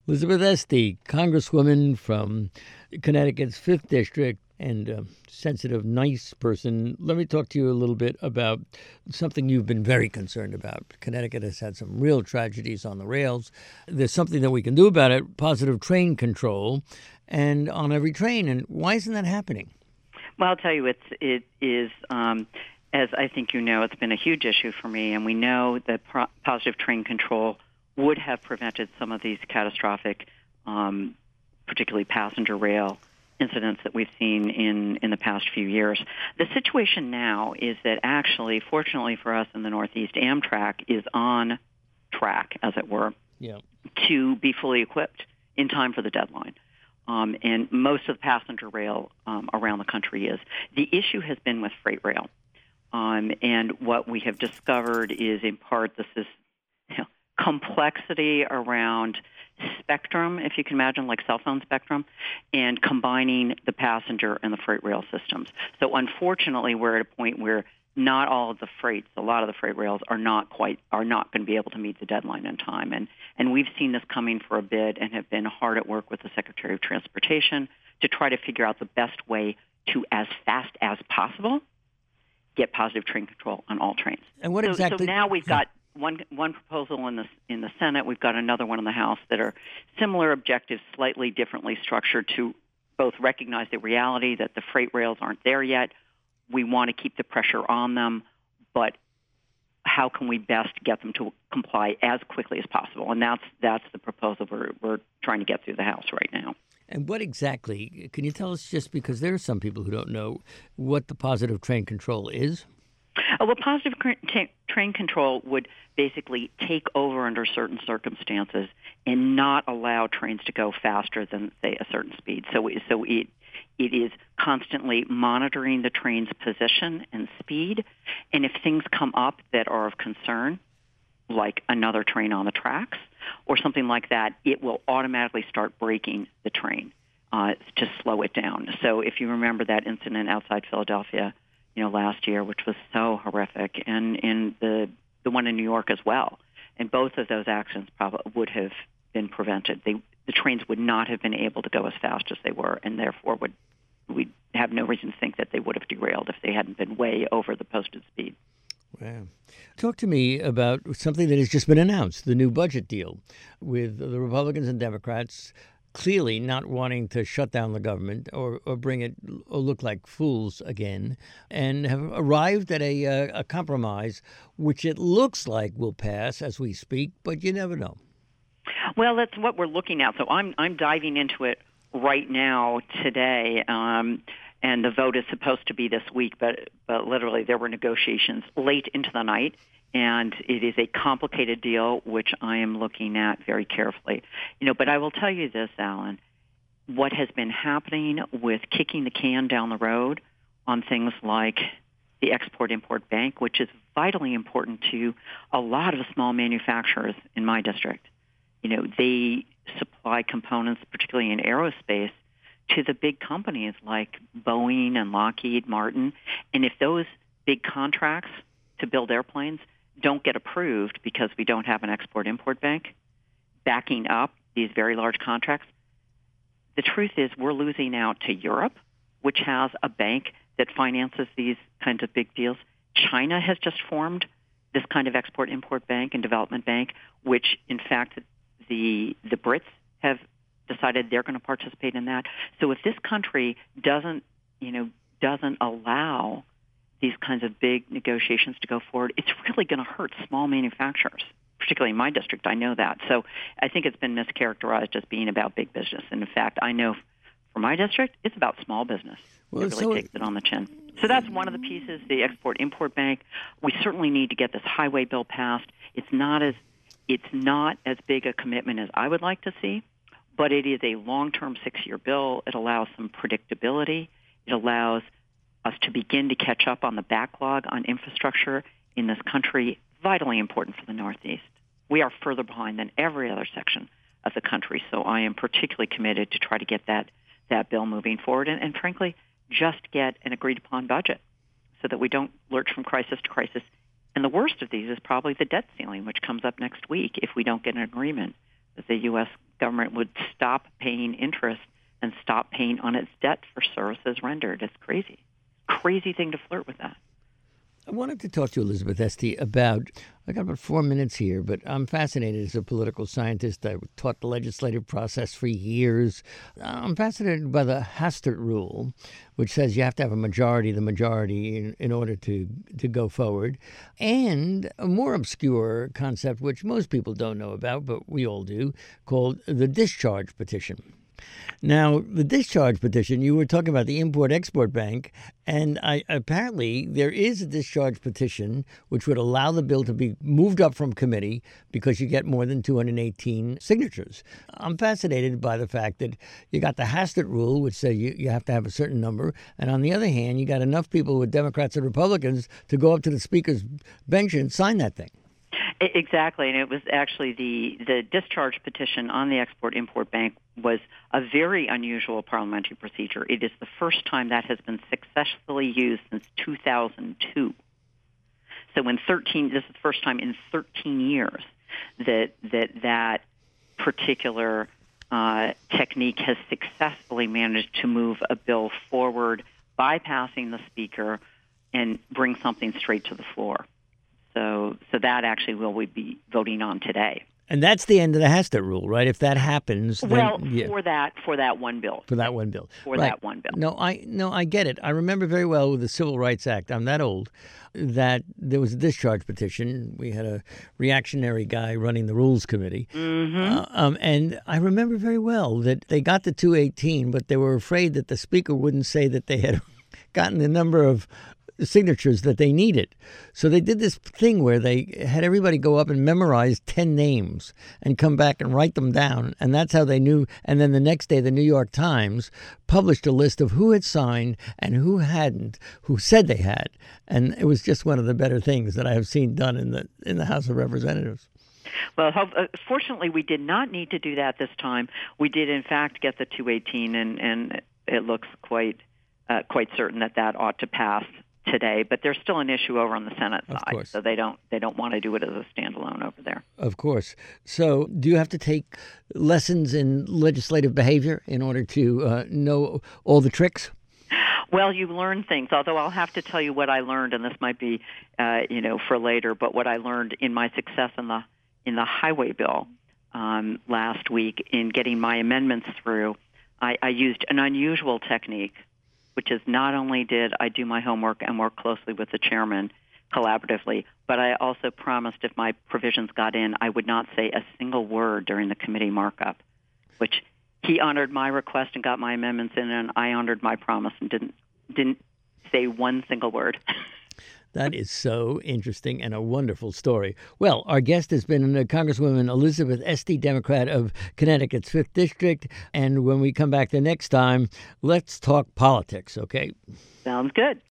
Elizabeth Esty, Congresswoman from Connecticut's 5th District and a sensitive, nice person. Let me talk to you a little bit about something you've been very concerned about. Connecticut has had some real tragedies on the rails. There's something that we can do about it, positive train control, and on every train. And why isn't that happening? Well, I'll tell you, it is, as I think you know, it's been a huge issue for me, and we know that positive train control would have prevented some of these catastrophic, particularly passenger rail incidents that we've seen in the past few years. The situation now is that actually, fortunately for us in the Northeast, Amtrak is on track, as it were, to be fully equipped in time for the deadline. And most of the passenger rail around the country is. The issue has been with freight rail. And what we have discovered is, in part, this is complexity around spectrum, if you can imagine, like cell phone spectrum, and combining the passenger and the freight rail systems. So unfortunately, we're at a point where not all of the freights, a lot of the freight rails are not going to be able to meet the deadline in time. And we've seen this coming for a bit and have been hard at work with the Secretary of Transportation to try to figure out the best way to, as fast as possible, get positive train control on all trains. And what exactly? So now we've got one proposal in the Senate. We've got another one in the House that are similar objectives, slightly differently structured to both recognize the reality that the freight rails aren't there yet. We want to keep the pressure on them, but how can we best get them to comply as quickly as possible? And that's the proposal we're trying to get through the House right now. And what exactly, can you tell us, just because there are some people who don't know, what the positive train control is? Well, positive train control would basically take over under certain circumstances and not allow trains to go faster than, say, a certain speed. So it is constantly monitoring the train's position and speed, and if things come up that are of concern, like another train on the tracks or something like that, it will automatically start braking the train to slow it down. So if you remember that incident outside Philadelphia, last year, which was so horrific, and in the one in New York as well, and both of those accidents probably would have been prevented. The trains would not have been able to go as fast as they were, and therefore we have no reason to think that they would have derailed if they hadn't been way over the posted speed. Wow. Talk to me about something that has just been announced, the new budget deal with the Republicans and Democrats clearly not wanting to shut down the government or bring it or look like fools again, and have arrived at a compromise, which it looks like will pass as we speak, but you never know. Well, that's what we're looking at. So I'm diving into it right now today. And the vote is supposed to be this week, but literally there were negotiations late into the night, and it is a complicated deal, which I am looking at very carefully. But I will tell you this, Alan, what has been happening with kicking the can down the road on things like the Export-Import Bank, which is vitally important to a lot of small manufacturers in my district. They supply components, particularly in aerospace, to the big companies like Boeing and Lockheed Martin. And if those big contracts to build airplanes don't get approved because we don't have an export-import bank backing up these very large contracts, the truth is we're losing out to Europe, which has a bank that finances these kinds of big deals. China has just formed this kind of export-import bank and development bank, which, in fact, the Brits have decided they're going to participate in that. So if this country doesn't allow these kinds of big negotiations to go forward, it's really going to hurt small manufacturers, particularly in my district. I know that. So I think it's been mischaracterized as being about big business. And in fact, I know for my district, it's about small business. It really takes it on the chin. So that's one of the pieces, the Export-Import Bank. We certainly need to get this highway bill passed. It's not as big a commitment as I would like to see, but it is a long-term 6-year bill. It allows some predictability. It allows us to begin to catch up on the backlog on infrastructure in this country, vitally important for the Northeast. We are further behind than every other section of the country, so I am particularly committed to try to get that bill moving forward and frankly, just get an agreed-upon budget so that we don't lurch from crisis to crisis. And the worst of these is probably the debt ceiling, which comes up next week if we don't get an agreement that the U.S. government would stop paying interest and stop paying on its debt for services rendered. It's crazy. Crazy thing to flirt with that. I wanted to talk to Elizabeth Esty about, I got about 4 minutes here, but I'm fascinated as a political scientist. I taught the legislative process for years. I'm fascinated by the Hastert rule, which says you have to have the majority in order to go forward. And a more obscure concept, which most people don't know about, but we all do, called the discharge petition. Now, the discharge petition, you were talking about the Import-Export Bank, and apparently there is a discharge petition which would allow the bill to be moved up from committee because you get more than 218 signatures. I'm fascinated by the fact that you got the Hastert rule, which says you have to have a certain number, and on the other hand, you got enough people with Democrats and Republicans to go up to the Speaker's bench and sign that thing. Exactly, and it was actually the discharge petition on the Export-Import Bank was a very unusual parliamentary procedure. It is the first time that has been successfully used since 2002. So this is the first time in 13 years that particular technique has successfully managed to move a bill forward, bypassing the Speaker, and bring something straight to the floor. So that actually will we be voting on today. And that's the end of the Hastert rule, right? If that happens, then, for that one bill. For that one bill. That one bill. No, I get it. I remember very well with the Civil Rights Act. I'm that old. That there was a discharge petition. We had a reactionary guy running the Rules Committee. Mm-hmm. And I remember very well that they got the 218, but they were afraid that the Speaker wouldn't say that they had gotten the number of signatures that they needed. So they did this thing where they had everybody go up and memorize 10 names and come back and write them down. And that's how they knew. And then the next day, the New York Times published a list of who had signed and who hadn't, who said they had. And it was just one of the better things that I have seen done in the House of Representatives. Well, fortunately, we did not need to do that this time. We did, in fact, get the 218, and it looks quite certain that ought to pass today, but there's still an issue over on the Senate side, so they don't want to do it as a standalone over there. Of course. So do you have to take lessons in legislative behavior in order to know all the tricks? Well, you learn things, although I'll have to tell you what I learned, and this might be for later, but what I learned in my success in the highway bill last week in getting my amendments through, I used an unusual technique, which is not only did I do my homework and work closely with the chairman collaboratively, but I also promised if my provisions got in, I would not say a single word during the committee markup, which he honored my request and got my amendments in, and I honored my promise and didn't say one single word. That is so interesting and a wonderful story. Well, our guest has been Congresswoman Elizabeth Esty, Democrat of Connecticut's 5th District. And when we come back the next time, let's talk politics, okay? Sounds good.